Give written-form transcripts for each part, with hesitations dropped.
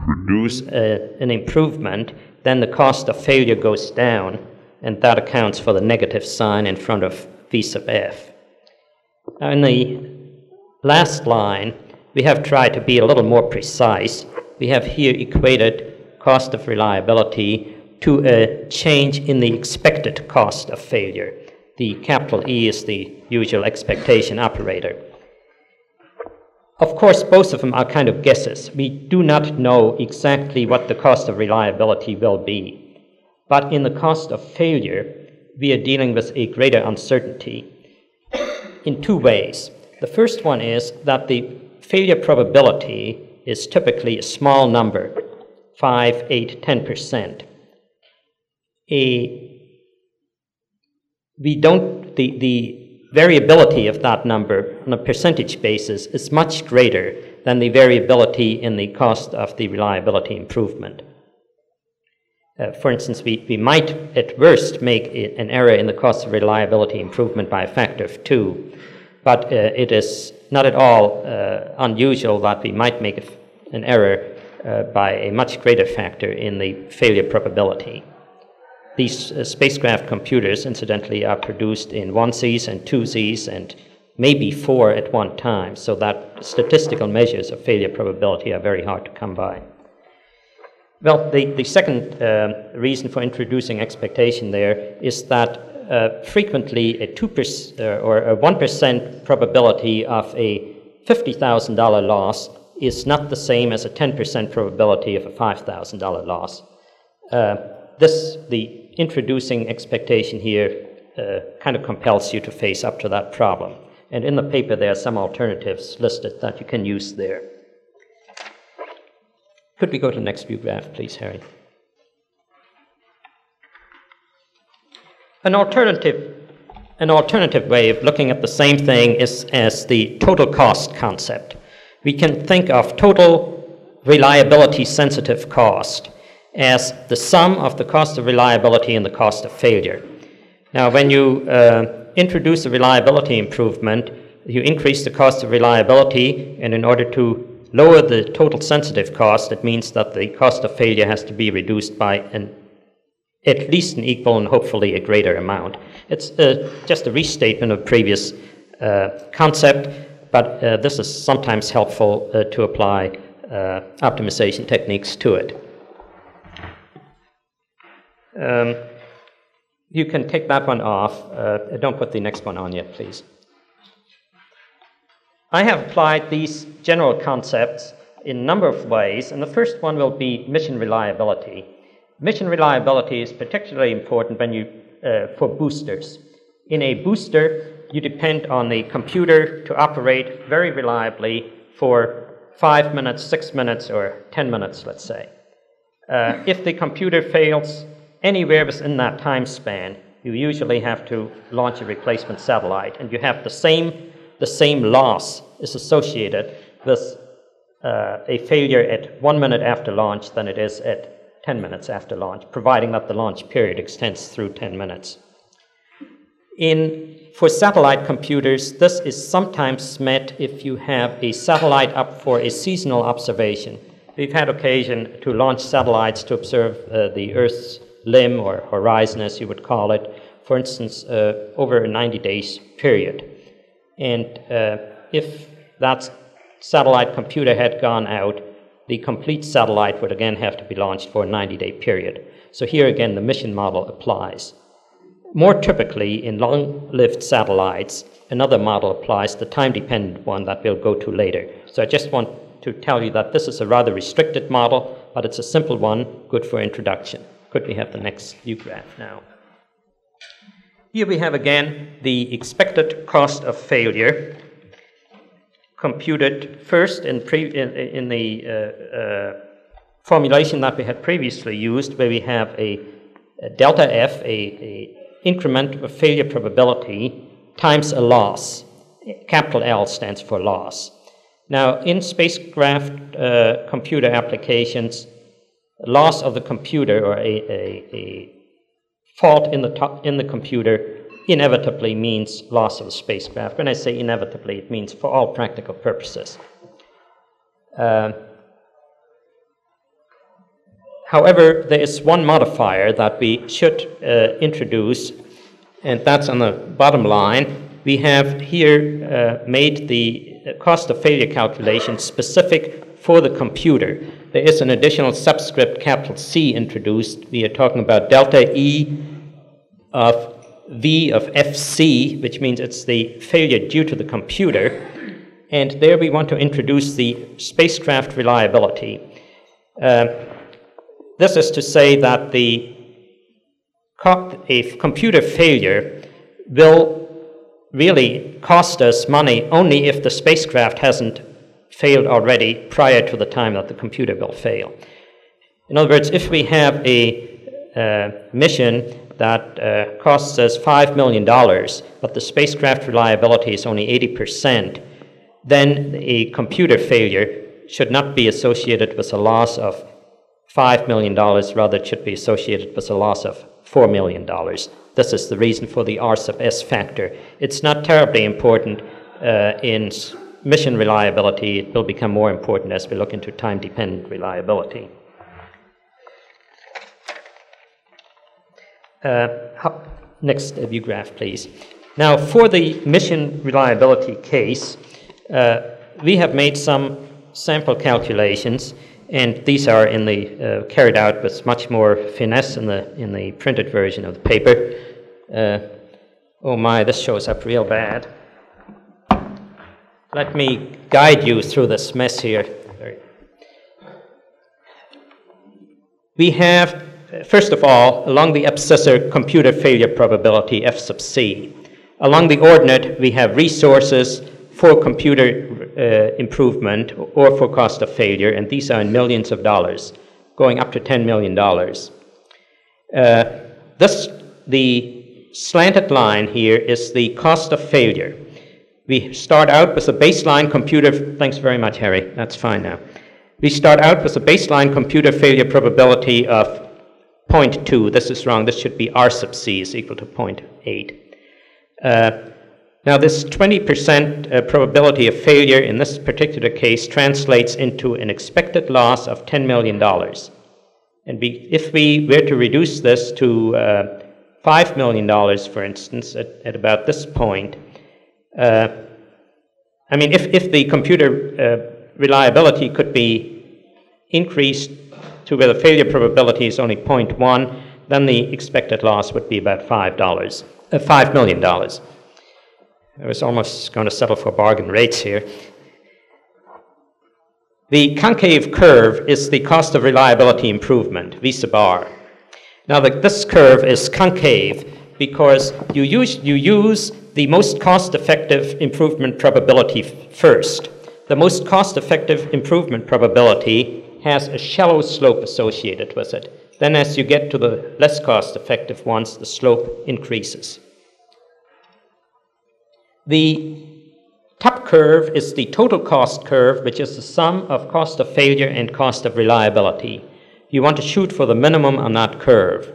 produce an improvement, then the cost of failure goes down, and that accounts for the negative sign in front of V sub f. Now, in the last line, we have tried to be a little more precise. We have here equated cost of reliability to a change in the expected cost of failure. The capital E is the usual expectation operator. Of course, both of them are kind of guesses. We do not know exactly what the cost of reliability will be. But in the cost of failure, we are dealing with a greater uncertainty in two ways. The first one is that the failure probability is typically a small number, 5, 8, 10%. The variability of that number on a percentage basis is much greater than the variability in the cost of the reliability improvement. For instance, we might at worst make an error in the cost of reliability improvement by a factor of 2, but it is not at all unusual that we might make an error by a much greater factor in the failure probability. These spacecraft computers, incidentally, are produced in 1Cs and 2Cs and maybe 4 at one time, so that statistical measures of failure probability are very hard to come by. Well, the second reason for introducing expectation there is that frequently a 2% or a 1% probability of a $50,000 loss is not the same as a 10% probability of a $5,000 loss. The introducing expectation here kind of compels you to face up to that problem. And in the paper, there are some alternatives listed that you can use there. Could we go to the next view graph, please, Harry? An alternative way of looking at the same thing is as the total cost concept. We can think of total reliability sensitive cost as the sum of the cost of reliability and the cost of failure. Now, when you introduce a reliability improvement, you increase the cost of reliability, and in order to lower the total sensitive cost, it means that the cost of failure has to be reduced by at least an equal and hopefully a greater amount. It's just a restatement of previous concept, but this is sometimes helpful to apply optimization techniques to it. You can take that one off. Don't put the next one on yet, please. I have applied these general concepts in a number of ways, and the first one will be mission reliability. Mission reliability is particularly important when for boosters. In a booster, you depend on the computer to operate very reliably for 5 minutes, 6 minutes, or 10 minutes, let's say. If the computer fails anywhere within that time span, you usually have to launch a replacement satellite, and you have the same loss is associated with a failure at 1 minute after launch than it is at 10 minutes after launch, providing that the launch period extends through 10 minutes. For satellite computers, this is sometimes met if you have a satellite up for a seasonal observation. We've had occasion to launch satellites to observe the Earth's limb or horizon, as you would call it, for instance, over a 90-day period. And if that satellite computer had gone out, the complete satellite would again have to be launched for a 90-day period. So here again, the mission model applies. More typically, in long-lived satellites, another model applies, the time-dependent one that we'll go to later. So I just want to tell you that this is a rather restricted model, but it's a simple one, good for introduction. Could we have the next view graph now? Here we have again the expected cost of failure computed first in the formulation that we had previously used, where we have a delta F, a increment of failure probability, times a loss. Capital L stands for loss. Now, in spacecraft computer applications, loss of the computer or a fault in the computer inevitably means loss of the spacecraft. When I say inevitably, it means for all practical purposes. However, there is one modifier that we should introduce, and that's on the bottom line. We have here made the cost of failure calculation specific for the computer. There is an additional subscript capital C introduced. We are talking about delta E of V of FC, which means it's the failure due to the computer. And there we want to introduce the spacecraft reliability. This is to say that a computer failure will really cost us money only if the spacecraft hasn't failed already prior to the time that the computer will fail. In other words, if we have a mission that costs us $5 million, but the spacecraft reliability is only 80%, then a computer failure should not be associated with a loss of $5 million, rather it should be associated with a loss of $4 million. This is the reason for the R sub S factor. It's not terribly important in mission reliability. It will become more important as we look into time-dependent reliability. Next view graph, please. Now, for the mission reliability case, we have made some sample calculations, and these are in the carried out with much more finesse in the printed version of the paper. Oh my, this shows up real bad. Let me guide you through this mess here. We have, first of all, along the abscissor computer failure probability, F sub C. Along the ordinate, we have resources for computer improvement or for cost of failure, and these are in millions of dollars, going up to $10 million. The slanted line here is the cost of failure. We start out with a baseline computer, thanks very much, Harry, that's fine now. We start out with a baseline computer failure probability of 0.2. This is wrong, this should be R sub C is equal to 0.8. Now this 20% probability of failure in this particular case translates into an expected loss of $10 million. And if we were to reduce this to $5 million, for instance, at about this point, I mean, if the computer reliability could be increased to where the failure probability is only 0.1, then the expected loss would be about $5 million. I was almost going to settle for bargain rates here. The concave curve is the cost of reliability improvement, V sub R. Now, this curve is concave because you use the most cost-effective improvement probability first. The most cost-effective improvement probability has a shallow slope associated with it. Then as you get to the less cost-effective ones, the slope increases. The top curve is the total cost curve, which is the sum of cost of failure and cost of reliability. You want to shoot for the minimum on that curve.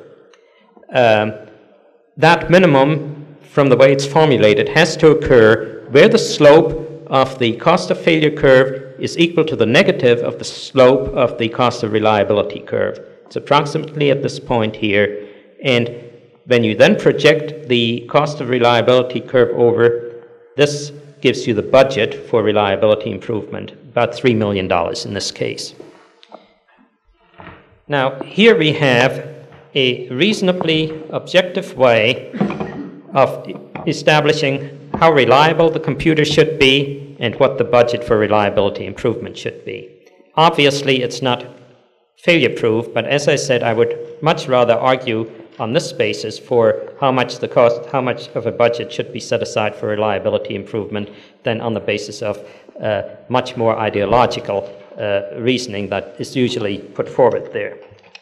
That minimum, from the way it's formulated, has to occur where the slope of the cost of failure curve is equal to the negative of the slope of the cost of reliability curve. It's approximately at this point here. And when you then project the cost of reliability curve over, this gives you the budget for reliability improvement, about $3 million in this case. Now, here we have a reasonably objective way of establishing how reliable the computer should be and what the budget for reliability improvement should be. Obviously, it's not failure-proof, but as I said, I would much rather argue on this basis for how much of a budget should be set aside for reliability improvement than on the basis of much more ideological reasoning that is usually put forward there.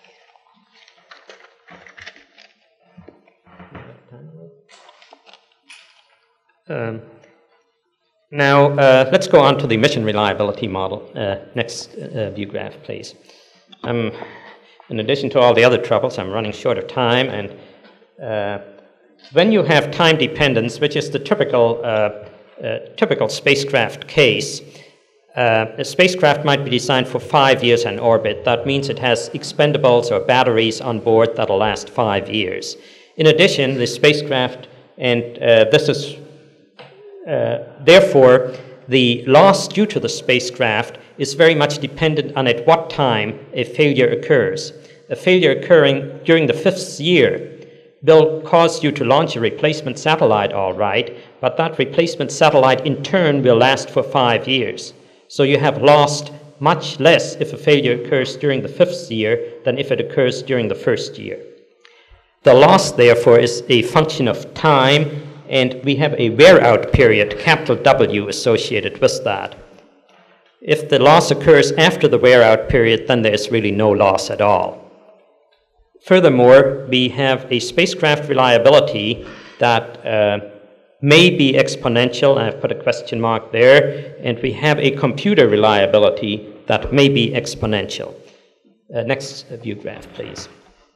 Now, let's go on to the mission reliability model. Next view graph, please. In addition to all the other troubles, I'm running short of time, and when you have time dependence, which is the typical spacecraft case, A spacecraft might be designed for 5 years in orbit. That means it has expendables or batteries on board that'll last 5 years. In addition, the spacecraft, and this is therefore, the loss due to the spacecraft is very much dependent on at what time a failure occurs. A failure occurring during the 5th year will cause you to launch a replacement satellite, all right, but that replacement satellite in turn will last for 5 years. So you have lost much less if a failure occurs during the 5th year than if it occurs during the 1st year. The loss, therefore, is a function of time, and we have a wear-out period, capital W, associated with that. If the loss occurs after the wear-out period, then there is really no loss at all. Furthermore, we have a spacecraft reliability that may be exponential. I've put a question mark there. And we have a computer reliability that may be exponential. Next view graph, please.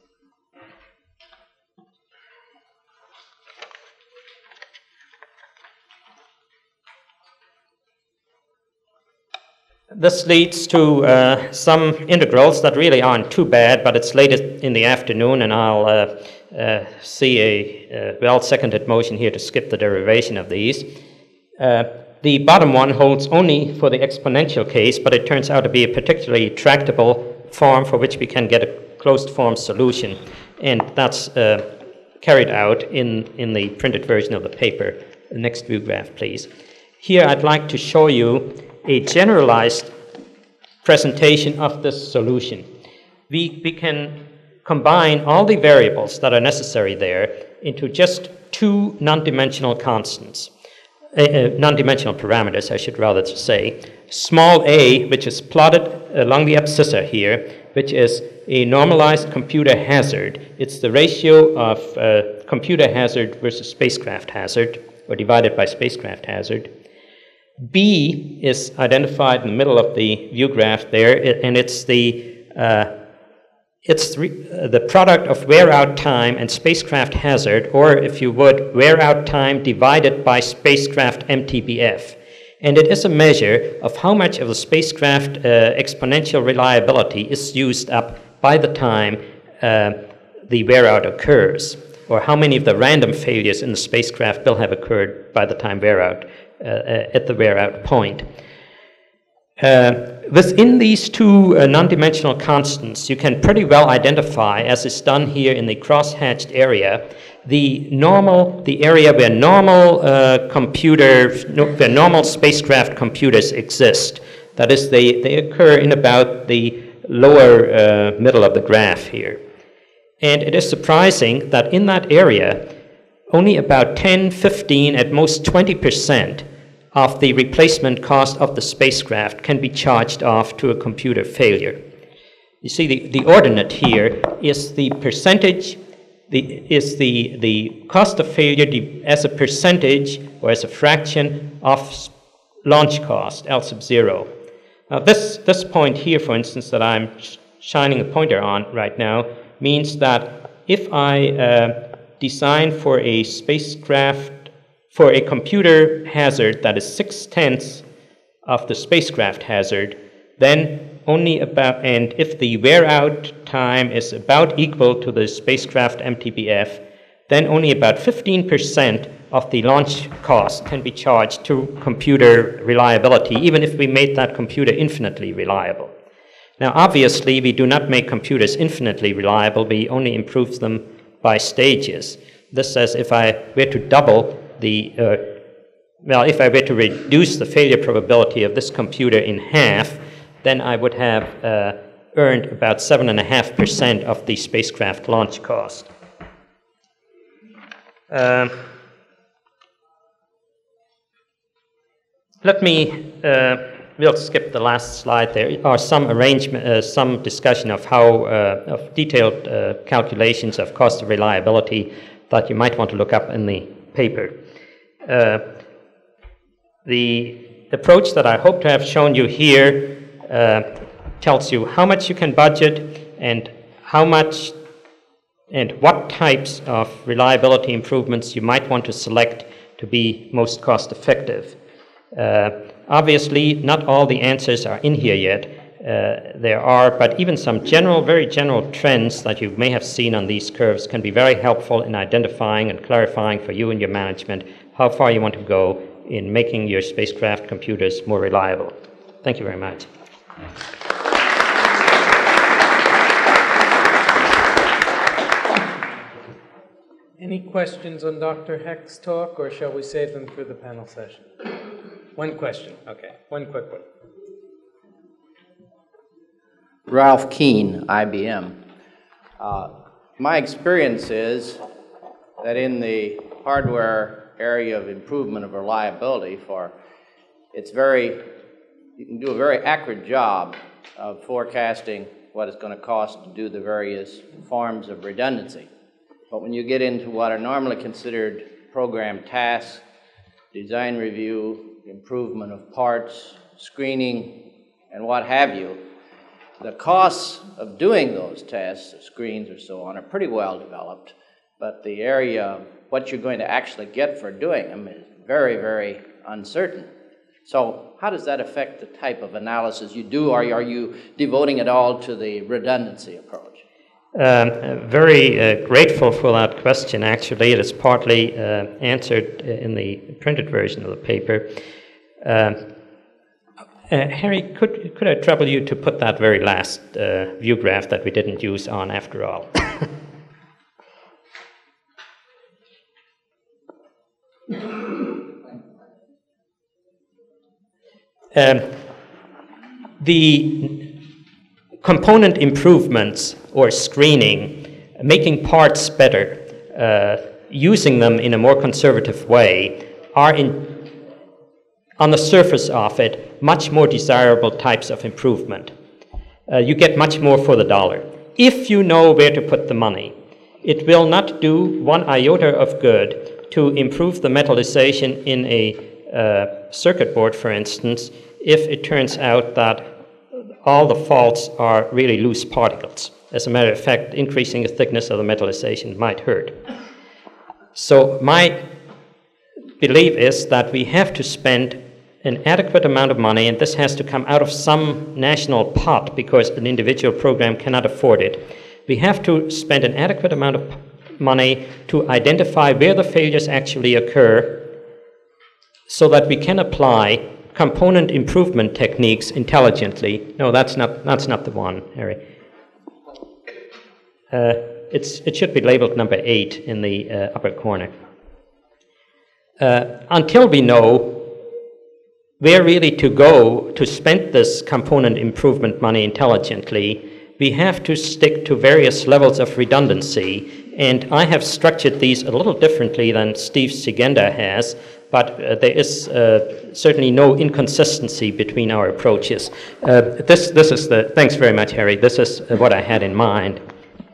This leads to some integrals that really aren't too bad, but it's late in the afternoon, and I'll see a well-seconded motion here to skip the derivation of these. The bottom one holds only for the exponential case, but it turns out to be a particularly tractable form for which we can get a closed-form solution, and that's carried out in the printed version of the paper. The next view graph, please. Here I'd like to show you a generalized presentation of this solution. We can combine all the variables that are necessary there into just two non-dimensional constants, non-dimensional parameters, I should rather say. Small a, which is plotted along the abscissa here, which is a normalized computer hazard. It's the ratio of computer hazard versus spacecraft hazard, or divided by spacecraft hazard. B is identified in the middle of the view graph there, and it's the product of wear-out time and spacecraft hazard, or if you would, wear-out time divided by spacecraft MTBF. And it is a measure of how much of the spacecraft exponential reliability is used up by the time the wear-out occurs, or how many of the random failures in the spacecraft will have occurred by the time wear-out, at the wear-out point. Within these two non-dimensional constants, you can pretty well identify, as is done here in the cross-hatched area, the area where normal spacecraft computers exist. That is, they occur in about the lower middle of the graph here. And it is surprising that in that area, only about 10, 15, at most 20% of the replacement cost of the spacecraft can be charged off to a computer failure. You see, the ordinate here is the percentage, the cost of failure as a percentage or as a fraction of launch cost, L sub 0. Now this point here, for instance, that I'm shining a pointer on right now, means that if I design for a spacecraft, for a computer hazard that is 6/10 of the spacecraft hazard, then only about, and if the wear-out time is about equal to the spacecraft MTBF, then only about 15% of the launch cost can be charged to computer reliability, even if we made that computer infinitely reliable. Now, obviously, we do not make computers infinitely reliable. We only improve them by stages. This says if I were to double if I were to reduce the failure probability of this computer in half, then I would have earned about 7.5% of the spacecraft launch cost. We'll skip the last slide. There are some discussion of how, of detailed calculations of cost of reliability that you might want to look up in the paper. The approach that I hope to have shown you here tells you how much you can budget and how much and what types of reliability improvements you might want to select to be most cost effective. Obviously, not all the answers are in here yet. There are, but even some general, very general trends that you may have seen on these curves can be very helpful in identifying and clarifying for you and your management how far you want to go in making your spacecraft computers more reliable. Thank you very much. Any questions on Dr. Heck's talk, or shall we save them for the panel session? One question. Okay, one quick one. Ralph Keene, IBM. My experience is that in the hardware area of improvement of reliability, you can do a very accurate job of forecasting what it's going to cost to do the various forms of redundancy. But when you get into what are normally considered program tasks, design review, improvement of parts, screening, and what have you, the costs of doing those tests, screens or so on, are pretty well developed, but the area of what you're going to actually get for doing them is very, very uncertain. So how does that affect the type of analysis you do, or are you devoting it all to the redundancy approach? Very grateful for that question, actually. It is partly answered in the printed version of the paper. Harry, could I trouble you to put that very last view graph that we didn't use on after all? The component improvements or screening, making parts better, using them in a more conservative way, are on the surface of it much more desirable types of improvement. You get much more for the dollar. If you know where to put the money, it will not do one iota of good to improve the metallization in a circuit board, for instance, if it turns out that all the faults are really loose particles. As a matter of fact, increasing the thickness of the metallization might hurt. So my belief is that we have to spend an adequate amount of money, and this has to come out of some national pot because an individual program cannot afford it. We have to spend an adequate amount of money to identify where the failures actually occur so that we can apply component improvement techniques intelligently. No, that's not the one, Harry. It should be labeled number 8 in the upper corner. Until we know where really to go to spend this component improvement money intelligently, we have to stick to various levels of redundancy. And I have structured these a little differently than Steve Sigenda has, but there is certainly no inconsistency between our approaches. Thanks very much, Harry. This is what I had in mind.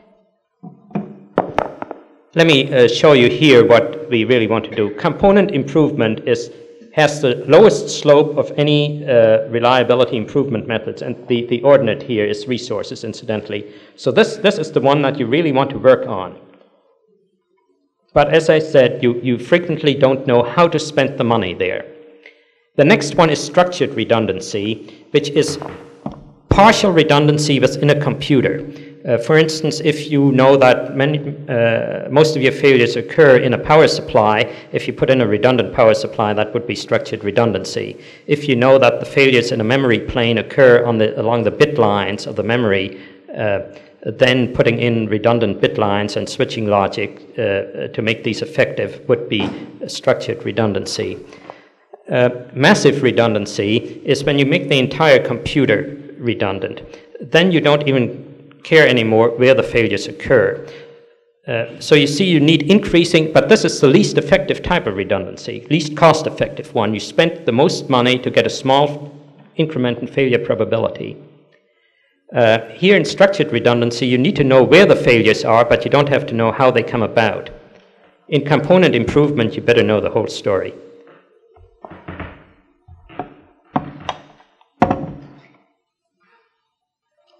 Let me show you here what we really want to do. Component improvement has the lowest slope of any reliability improvement methods, and the ordinate here is resources, incidentally. So this is the one that you really want to work on. But as I said, you frequently don't know how to spend the money there. The next one is structured redundancy, which is partial redundancy within a computer. For instance, if you know that most of your failures occur in a power supply, if you put in a redundant power supply, that would be structured redundancy. If you know that the failures in a memory plane occur along the bit lines of the memory, then putting in redundant bit lines and switching logic to make these effective would be structured redundancy. Massive redundancy is when you make the entire computer redundant. Then you don't even care anymore where the failures occur. So you see you need increasing, but this is the least effective type of redundancy, least cost-effective one. You spent the most money to get a small increment in failure probability. Here in structured redundancy, you need to know where the failures are, but you don't have to know how they come about. In component improvement, you better know the whole story.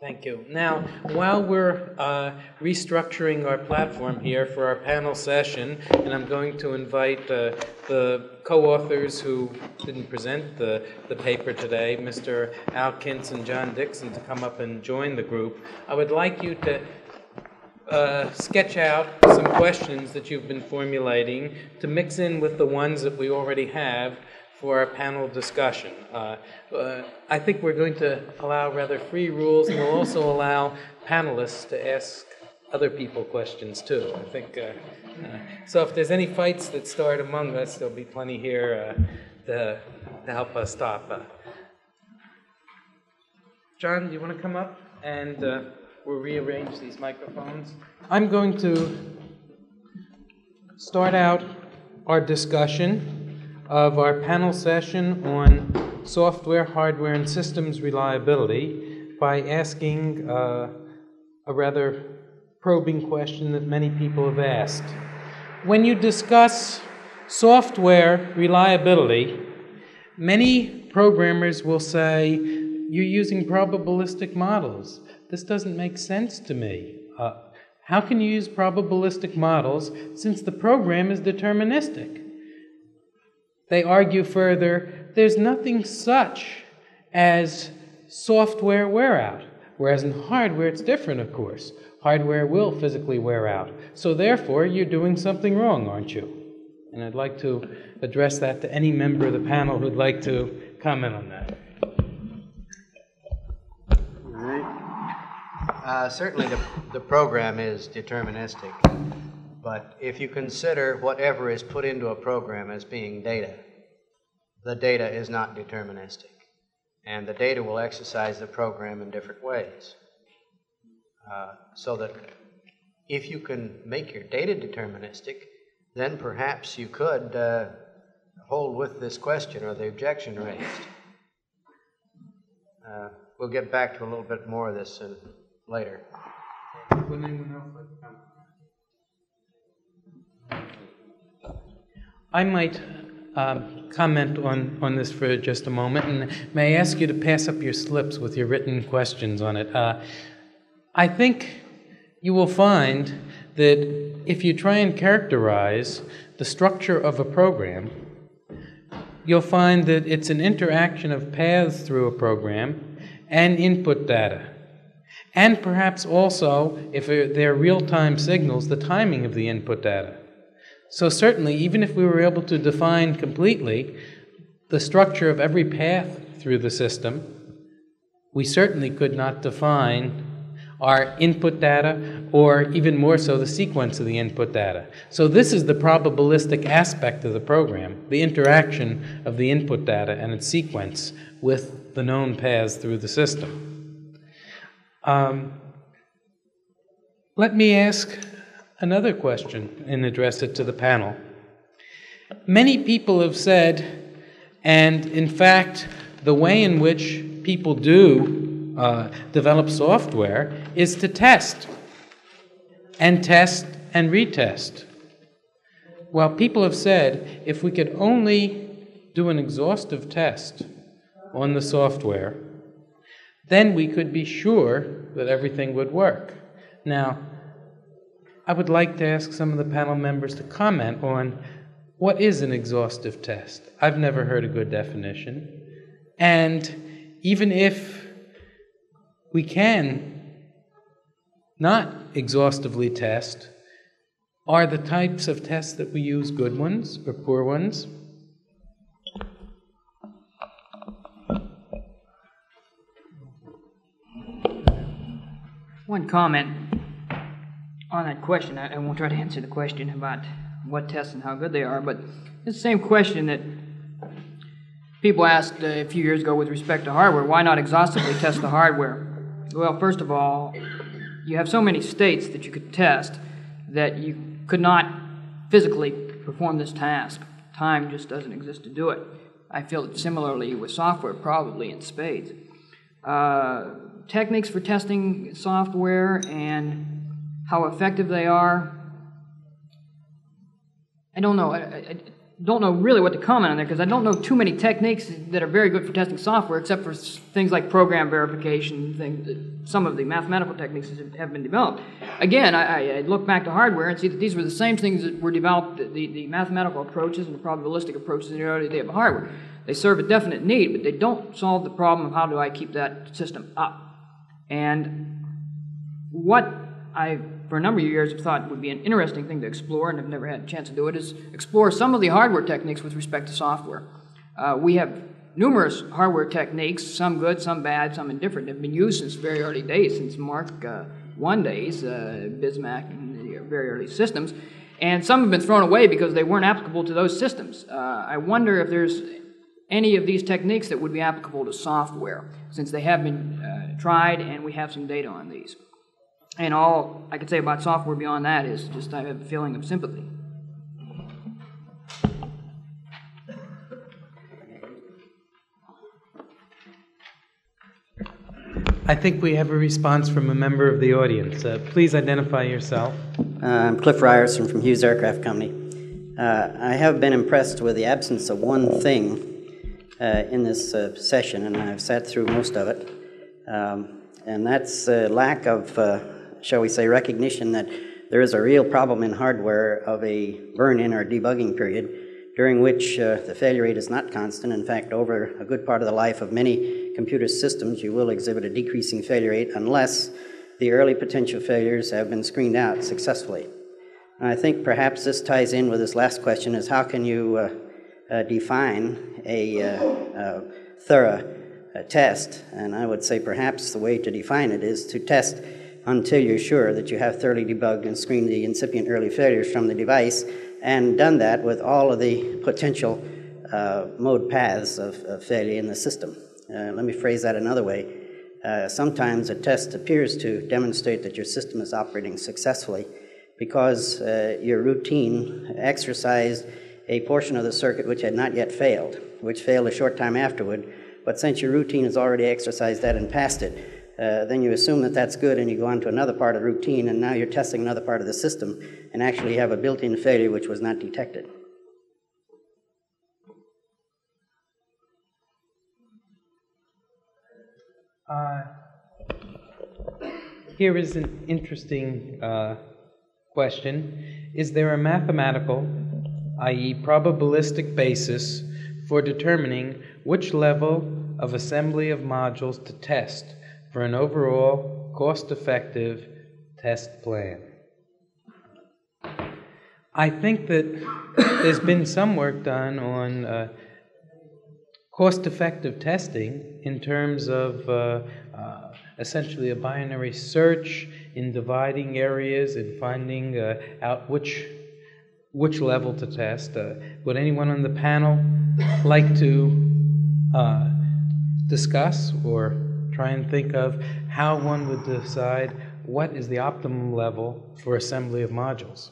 Thank you. Now, while we're restructuring our platform here for our panel session, and I'm going to invite the co-authors who didn't present the paper today, Mr. Al Kintz and John Dixon, to come up and join the group, I would like you to sketch out some questions that you've been formulating to mix in with the ones that we already have for our panel discussion. I think we're going to allow rather free rules, and we'll also allow panelists to ask other people questions too. I think so. If there's any fights that start among us, there'll be plenty here to help us stop. John, do you want to come up and we'll rearrange these microphones? I'm going to start out our discussion of our panel session on software, hardware, and systems reliability by asking a rather probing question that many people have asked. When you discuss software reliability, many programmers will say, you're using probabilistic models. This doesn't make sense to me. How can you use probabilistic models since the program is deterministic? They argue further, there's nothing such as software wear out, whereas in hardware it's different, of course. Hardware will physically wear out. So therefore, you're doing something wrong, aren't you? And I'd like to address that to any member of the panel who'd like to comment on that. Certainly the program is deterministic, but if you consider whatever is put into a program as being data, the data is not deterministic, and the data will exercise the program in different ways. So that if you can make your data deterministic, then perhaps you could hold with this question or the objection raised. We'll get back to a little bit more of this later. I might comment on this for just a moment, and may I ask you to pass up your slips with your written questions on it. I think you will find that if you try and characterize the structure of a program, you'll find that it's an interaction of paths through a program and input data. And perhaps also, if they're real-time signals, the timing of the input data. So certainly, even if we were able to define completely the structure of every path through the system, we certainly could not define our input data, or even more so, the sequence of the input data. So this is the probabilistic aspect of the program, the interaction of the input data and its sequence with the known paths through the system. Let me ask another question and address it to the panel. Many people have said, and in fact, the way in which people do develop software is to test and retest. Well, people have said, if we could only do an exhaustive test on the software, then we could be sure that everything would work. Now, I would like to ask some of the panel members to comment on what is an exhaustive test. I've never heard a good definition. And even if we can not exhaustively test, are the types of tests that we use good ones or poor ones? One comment on that question. I won't try to answer the question about what tests and how good they are, but it's the same question that people asked a few years ago with respect to hardware. Why not exhaustively test the hardware? Well, first of all, you have so many states that you could test that you could not physically perform this task. Time just doesn't exist to do it. I feel it similarly with software, probably in spades. Techniques for testing software and how effective they are, I don't know. don't know really what to comment on there because I don't know too many techniques that are very good for testing software, except for things like program verification, things. Some of the mathematical techniques that have been developed. Again, I look back to hardware and see that these were the same things that were developed, the mathematical approaches and the probabilistic approaches in the early day of hardware. They serve a definite need, but they don't solve the problem of how do I keep that system up. And what I, for a number of years, have thought would be an interesting thing to explore, and have never had a chance to do it, is explore some of the hardware techniques with respect to software. We have numerous hardware techniques, some good, some bad, some indifferent, have been used since very early days, since Mark I days, Bismack, and the very early systems, and some have been thrown away because they weren't applicable to those systems. I wonder if there's any of these techniques that would be applicable to software, since they have been tried and we have some data on these. And all I could say about software beyond that is just I have a feeling of sympathy. I think we have a response from a member of the audience. Please identify yourself. I'm Cliff Ryerson from Hughes Aircraft Company. I have been impressed with the absence of one thing in this session, and I've sat through most of it, and that's lack of, shall we say, recognition that there is a real problem in hardware of a burn-in or debugging period during which the failure rate is not constant. In fact, over a good part of the life of many computer systems, you will exhibit a decreasing failure rate unless the early potential failures have been screened out successfully. And I think perhaps this ties in with this last question, is how can you define a thorough test? And I would say perhaps the way to define it is to test until you're sure that you have thoroughly debugged and screened the incipient early failures from the device, and done that with all of the potential mode paths of failure in the system. Let me phrase that another way. Sometimes a test appears to demonstrate that your system is operating successfully because your routine exercised a portion of the circuit which had not yet failed, which failed a short time afterward. But since your routine has already exercised that and passed it, then you assume that that's good and you go on to another part of the routine, and now you're testing another part of the system and actually have a built-in failure which was not detected. Here is an interesting question. Is there a mathematical, i.e. probabilistic basis for determining which level of assembly of modules to test for an overall cost-effective test plan? I think that there's been some work done on cost-effective testing in terms of essentially a binary search in dividing areas and finding out which level to test. Would anyone on the panel like to discuss or try and think of how one would decide what is the optimum level for assembly of modules?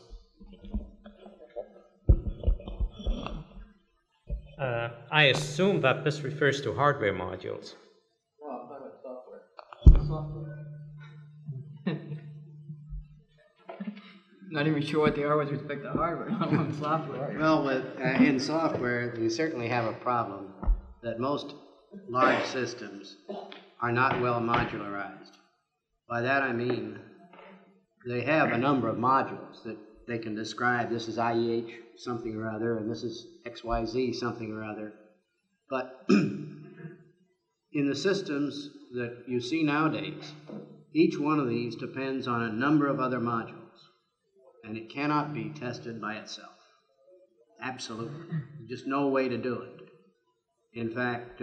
I assume that this refers to hardware modules. Not even sure what they are with respect to hardware, not on software. Well, in software, you certainly have a problem that most large systems are not well modularized. By that I mean they have a number of modules that they can describe. This is IEH something or other, and this is XYZ something or other. But in the systems that you see nowadays, each one of these depends on a number of other modules, and it cannot be tested by itself. Absolutely. There's just no way to do it. In fact,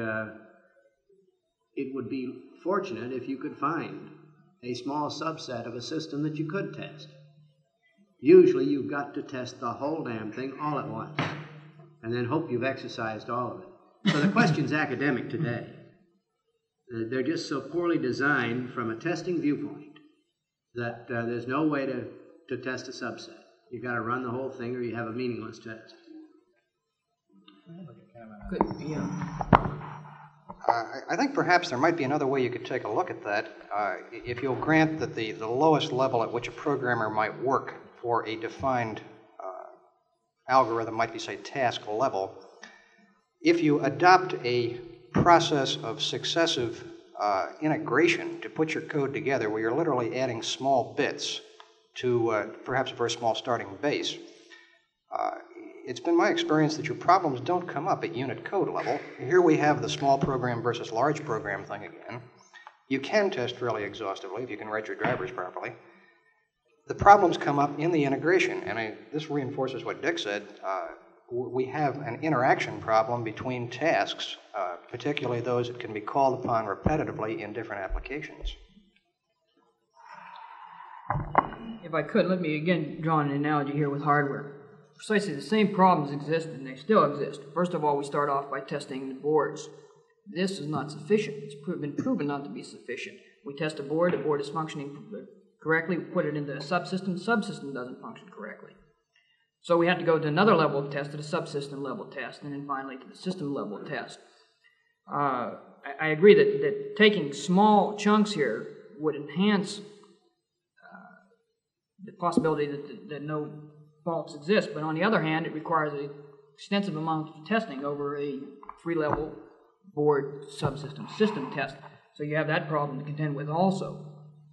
it would be fortunate if you could find a small subset of a system that you could test. Usually you've got to test the whole damn thing all at once, and then hope you've exercised all of it. So the question's academic today. They're just so poorly designed from a testing viewpoint that there's no way to test a subset. You've got to run the whole thing or you have a meaningless test. Good, yeah. I think perhaps there might be another way you could take a look at that. If you'll grant that the lowest level at which a programmer might work for a defined algorithm might be, say, task level. If you adopt a process of successive integration to put your code together where you're literally adding small bits to perhaps a very small starting base, it's been my experience that your problems don't come up at unit code level. Here we have the small program versus large program thing again. You can test fairly exhaustively if you can write your drivers properly. The problems come up in the integration, and this reinforces what Dick said. We have an interaction problem between tasks, particularly those that can be called upon repetitively in different applications. If I could, let me again draw an analogy here with hardware. Precisely the same problems exist, and they still exist. First of all, we start off by testing the boards. This is not sufficient. It's been proven not to be sufficient. We test the board is functioning correctly, we put it into a subsystem doesn't function correctly. So we had to go to another level of test, to the subsystem level test, and then finally to the system level test. I agree that taking small chunks here would enhance the possibility that no faults exist, but on the other hand, it requires an extensive amount of testing over a 3-level board subsystem system test. So you have that problem to contend with also.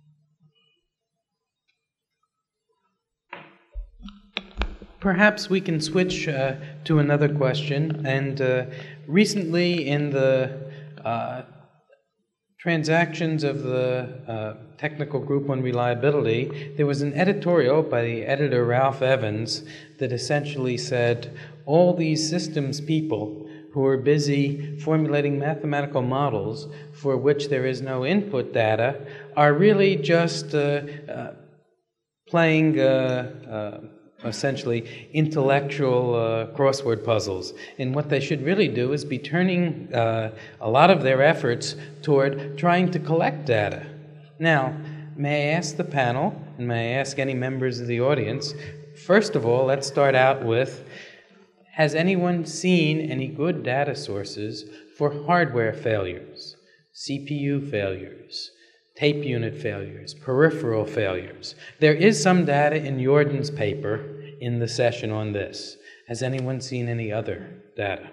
Perhaps we can switch to another question. And recently in the transactions of the Technical Group on Reliability, there was an editorial by the editor Ralph Evans that essentially said all these systems people who are busy formulating mathematical models for which there is no input data are really just playing essentially intellectual crossword puzzles. And what they should really do is be turning a lot of their efforts toward trying to collect data. Now, may I ask the panel, and may I ask any members of the audience, first of all, let's start out with, has anyone seen any good data sources for hardware failures, CPU failures, tape unit failures, peripheral failures? There is some data in Jordan's paper in the session on this. Has anyone seen any other data?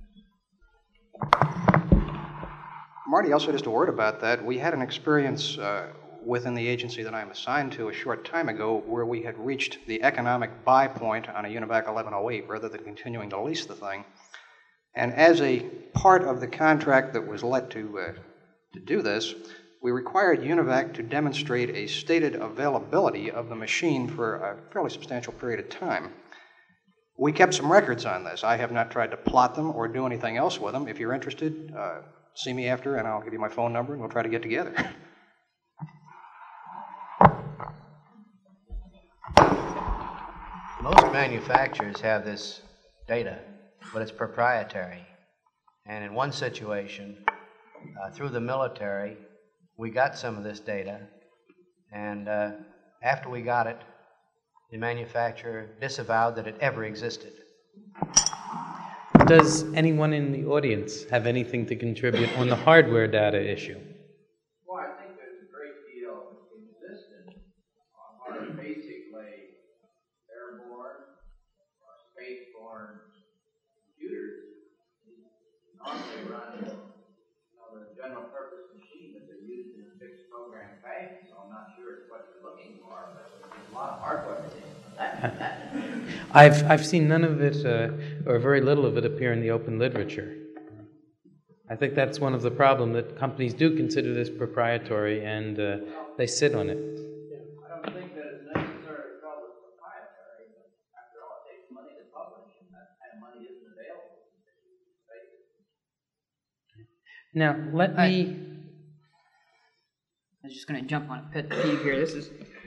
Marty, also just a word about that. We had an experience within the agency that I'm assigned to a short time ago where we had reached the economic buy point on a UNIVAC 1108 rather than continuing to lease the thing. And as a part of the contract that was let to do this, we required UNIVAC to demonstrate a stated availability of the machine for a fairly substantial period of time. We kept some records on this. I have not tried to plot them or do anything else with them. If you're interested, see me after and I'll give you my phone number and we'll try to get together. Most manufacturers have this data, but it's proprietary. And in one situation, through the military, we got some of this data, and after we got it, the manufacturer disavowed that it ever existed. Does anyone in the audience have anything to contribute on the hardware data issue? Well, I think there's a great deal existent on our basically airborne or spaceborne computers. Normally run the general purpose machine that they're used in a fixed program fashion, so I'm not sure it's what you're looking for, but there's a lot of hardware in that. I've seen none of it, or very little of it, appear in the open literature. I think that's one of the problems, that companies do consider this proprietary and they sit on it. I don't think that it's necessarily called as proprietary, but after all, it takes money to publish, and that kind of money isn't available. Now, let me... I was just going to jump on a pet peeve here. This is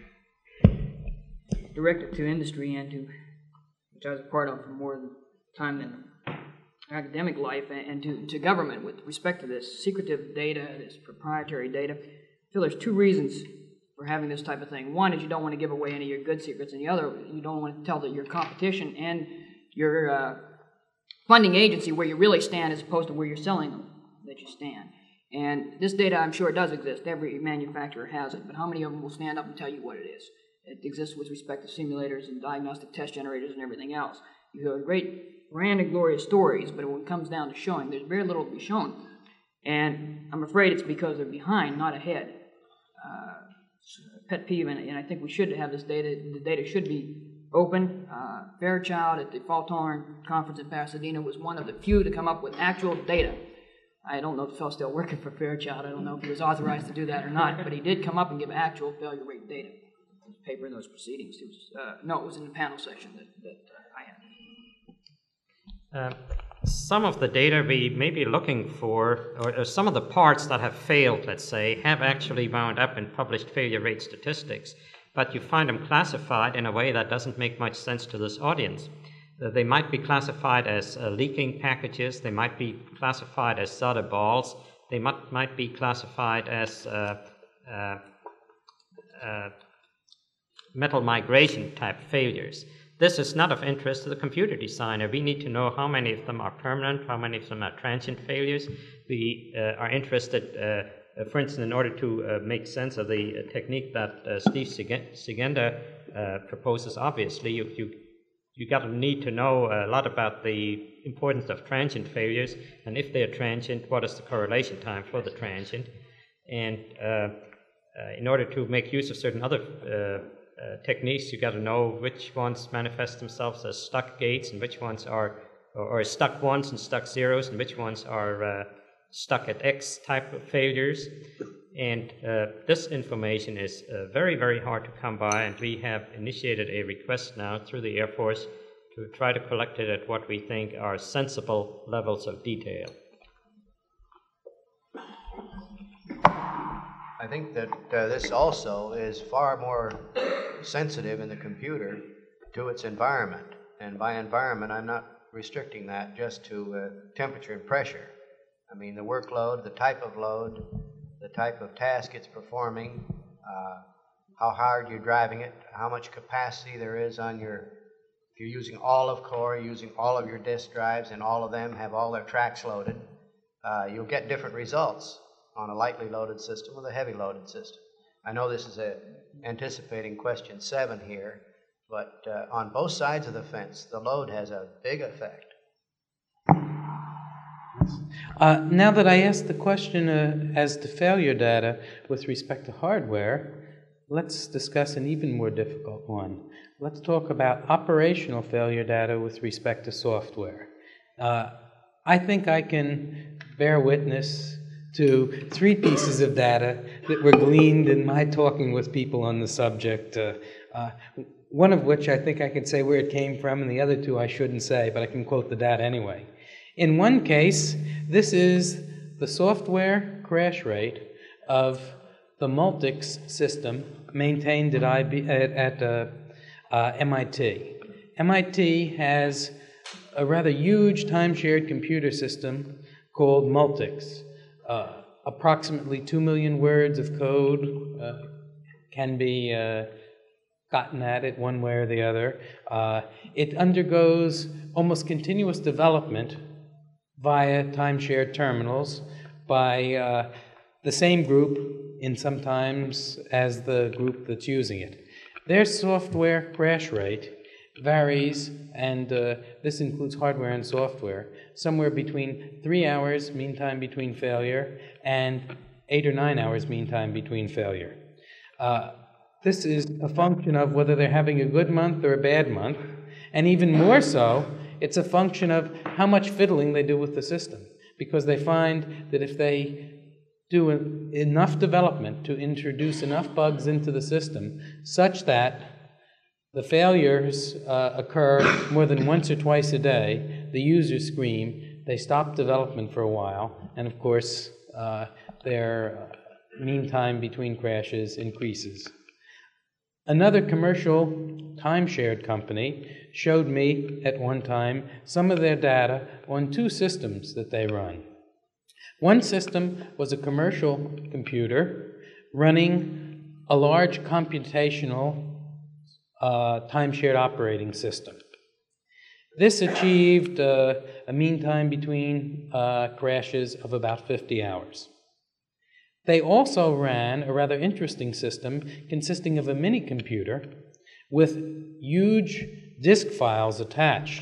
directed to industry and to, which I was a part of for more time than academic life, and to government with respect to this secretive data, this proprietary data. I feel there's two reasons for having this type of thing. One is you don't want to give away any of your good secrets, and the other, you don't want to tell that your competition and your funding agency where you really stand as opposed to where you're selling them that you stand. And this data, I'm sure, does exist. Every manufacturer has it, but how many of them will stand up and tell you what it is? It exists with respect to simulators and diagnostic test generators and everything else. You hear great, grand and glorious stories, but when it comes down to showing, there's very little to be shown. And I'm afraid it's because they're behind, not ahead. It's a pet peeve, and I think we should have this data. The data should be open. Fairchild at the Fault-Tolerant Conference in Pasadena was one of the few to come up with actual data. I don't know if the fellow's still working for Fairchild. I don't know if he was authorized to do that or not, but he did come up and give actual failure rate data. There's a paper in those proceedings. It was, no, it was in the panel session that I had. Some of the data we may be looking for, or some of the parts that have failed, let's say, have actually wound up in published failure rate statistics, but you find them classified in a way that doesn't make much sense to this audience. They might be classified as leaking packages, they might be classified as solder balls, they might be classified as metal migration type failures. This is not of interest to the computer designer. We need to know how many of them are permanent, how many of them are transient failures. We are interested, for instance, in order to make sense of the technique that Steve Sigenda proposes, obviously, you got to need to know a lot about the importance of transient failures, and if they're transient, what is the correlation time for the transient. And in order to make use of certain other techniques, you got to know which ones manifest themselves as stuck gates and which ones are, or stuck ones and stuck zeros, and which ones are stuck at X type of failures. And this information is very, very hard to come by, and we have initiated a request now through the Air Force to try to collect it at what we think are sensible levels of detail. I think that this also is far more sensitive in the computer to its environment. And by environment, I'm not restricting that just to temperature and pressure. I mean, the workload, the type of load, the type of task it's performing, how hard you're driving it, how much capacity there is on your, if you're using all of core, using all of your disk drives, and all of them have all their tracks loaded, you'll get different results on a lightly loaded system with a heavy loaded system. I know this is anticipating question 7 here, but on both sides of the fence, the load has a big effect. Now that I asked the question as to failure data with respect to hardware, let's discuss an even more difficult one. Let's talk about operational failure data with respect to software. I think I can bear witness to 3 pieces of data that were gleaned in my talking with people on the subject, one of which I think I can say where it came from, and the other 2 I shouldn't say, but I can quote the data anyway. In one case, this is the software crash rate of the Multics system maintained at MIT. MIT has a rather huge time-shared computer system called Multics. Approximately 2 million words of code can be gotten at it one way or the other. It undergoes almost continuous development via time-shared terminals by the same group in sometimes as the group that's using it. Their software crash rate varies, and this includes hardware and software, somewhere between 3 hours mean time between failure and 8 or 9 hours mean time between failure. This is a function of whether they're having a good month or a bad month, and even more so, it's a function of how much fiddling they do with the system, because they find that if they do enough development to introduce enough bugs into the system such that the failures occur more than once or twice a day, the users scream, they stop development for a while, and of course their mean time between crashes increases. Another commercial time-shared company showed me at one time some of their data on 2 systems that they run. One system was a commercial computer running a large computational time-shared operating system. This achieved a mean time between crashes of about 50 hours. They also ran a rather interesting system consisting of a mini computer with huge disk files attached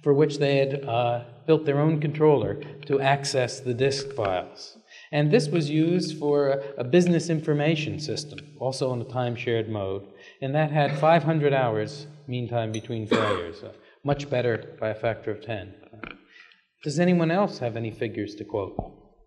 for which they had built their own controller to access the disk files. And this was used for a business information system, also in a time-shared mode, and that had 500 hours mean time between failures, much better by a factor of 10. Does anyone else have any figures to quote?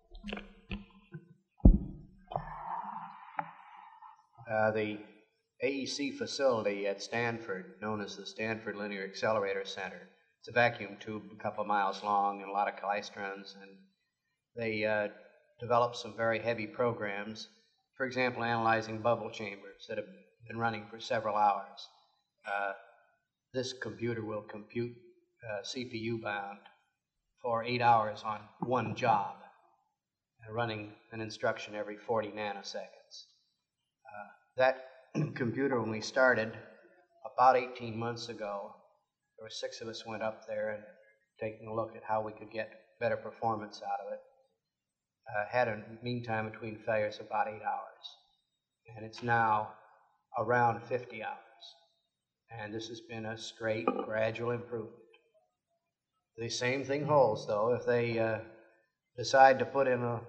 The AEC facility at Stanford, known as the Stanford Linear Accelerator Center, it's a vacuum tube a couple of miles long and a lot of klystrons, and they developed some very heavy programs, for example, analyzing bubble chambers that have been running for several hours. This computer will compute CPU bound for 8 hours on one job, running an instruction every 40 nanoseconds. That computer, when we started about 18 months ago, there were 6 of us went up there and taking a look at how we could get better performance out of it. Had a mean time between failures of about 8 hours. And it's now around 50 hours. And this has been a straight, gradual improvement. The same thing holds, though, if they decide to put in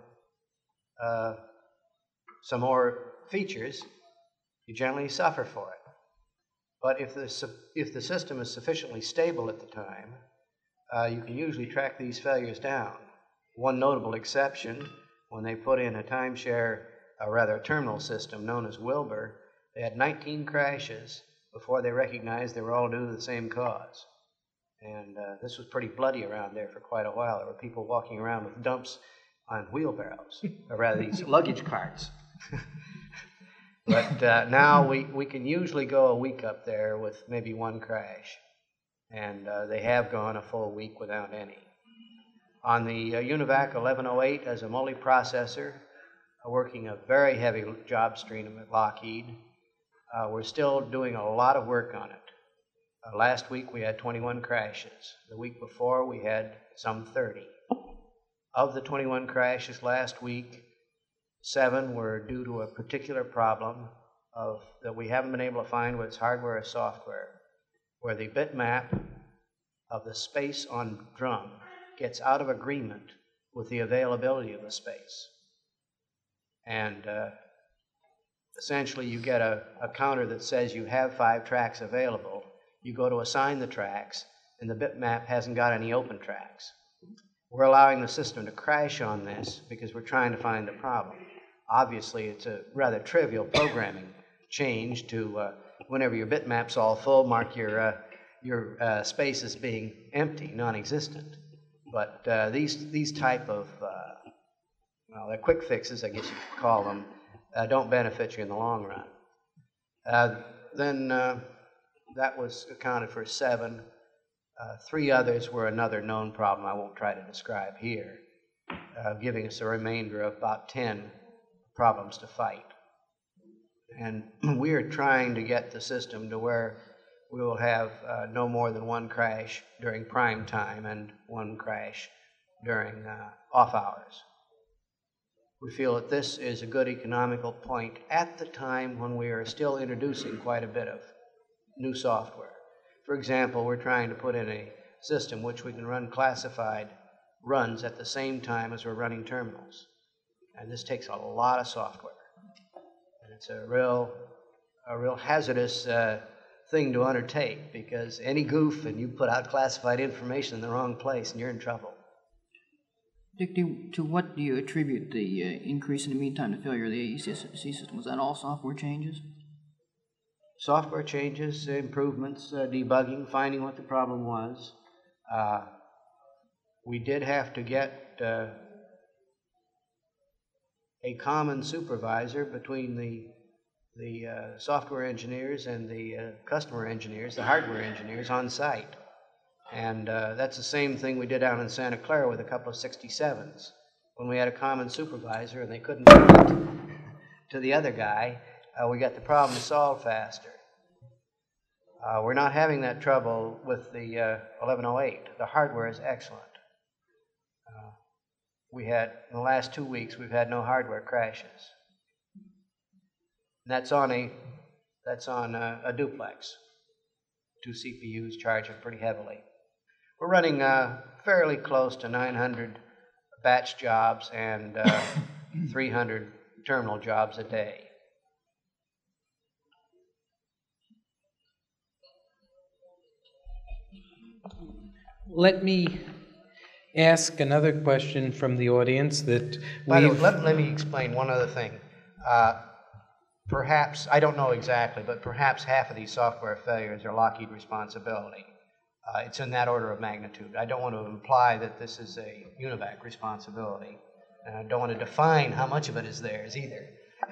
some more features, you generally suffer for it. But if the system is sufficiently stable at the time, you can usually track these failures down. One notable exception, when they put in a timeshare, or rather a terminal system known as Wilbur, they had 19 crashes before they recognized they were all due to the same cause. And this was pretty bloody around there for quite a while. There were people walking around with dumps on wheelbarrows, or rather these luggage carts. But now we can usually go a week up there with maybe one crash, and they have gone a full week without any. On the UNIVAC 1108 as a multiprocessor, working a very heavy job stream at Lockheed, we're still doing a lot of work on it. Last week we had 21 crashes. The week before we had some 30. Of the 21 crashes last week, 7 were due to a particular problem that we haven't been able to find whether it's hardware or software, where the bitmap of the space on drum gets out of agreement with the availability of the space. And essentially you get a counter that says you have 5 tracks available. You go to assign the tracks, and the bitmap hasn't got any open tracks. We're allowing the system to crash on this because we're trying to find the problem. Obviously, it's a rather trivial programming change to whenever your bitmap's all full, mark your space as being empty, non-existent. But these type of, well, they're quick fixes, I guess you could call them, don't benefit you in the long run. Then that was accounted for 7. 3 others were another known problem I won't try to describe here, giving us a remainder of about 10 problems to fight. And we are trying to get the system to where we will have no more than 1 crash during prime time and 1 crash during off hours. We feel that this is a good economical point at the time when we are still introducing quite a bit of new software. For example, we're trying to put in a system which we can run classified runs at the same time as we're running terminals. And this takes a lot of software. And it's a real hazardous thing to undertake, because any goof and you put out classified information in the wrong place and you're in trouble. Dick, to what do you attribute the increase in the mean time to failure of the AEC system? Was that all software changes? Software changes, improvements, debugging, finding what the problem was. We did have to get a common supervisor between the software engineers and the customer engineers, the hardware engineers on site. And that's the same thing we did down in Santa Clara with a couple of 67s. When we had a common supervisor and they couldn't do it to the other guy, we got the problem solved faster. We're not having that trouble with the 1108. The hardware is excellent. We had, in the last 2 weeks, we've had no hardware crashes. And that's on a duplex. 2 CPUs charging pretty heavily. We're running fairly close to 900 batch jobs and 300 terminal jobs a day. Let me ask another question from the audience that By the way, we've... let me explain one other thing. Perhaps, I don't know exactly, but perhaps half of these software failures are Lockheed responsibility. It's in that order of magnitude. I don't want to imply that this is a UNIVAC responsibility, and I don't want to define how much of it is theirs either.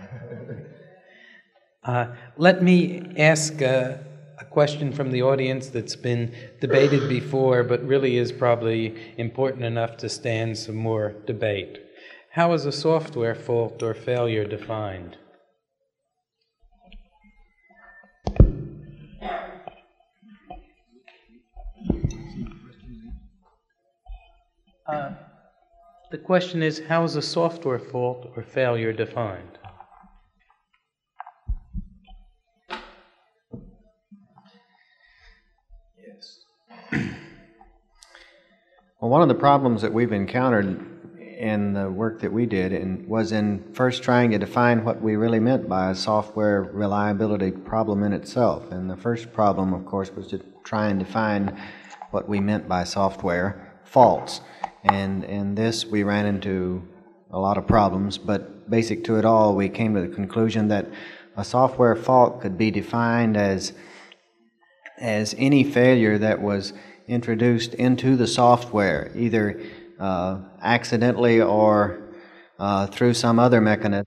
Let me ask a question from the audience that's been debated before, but really is probably important enough to stand some more debate. How is a software fault or failure defined? The question is, how is a software fault or failure defined? Well, one of the problems that we've encountered in the work that we did was in first trying to define what we really meant by a software reliability problem in itself. And the first problem, of course, was to try and define what we meant by software faults. And in this, we ran into a lot of problems, but basic to it all, we came to the conclusion that a software fault could be defined as any failure that was introduced into the software, either accidentally or through some other mechanism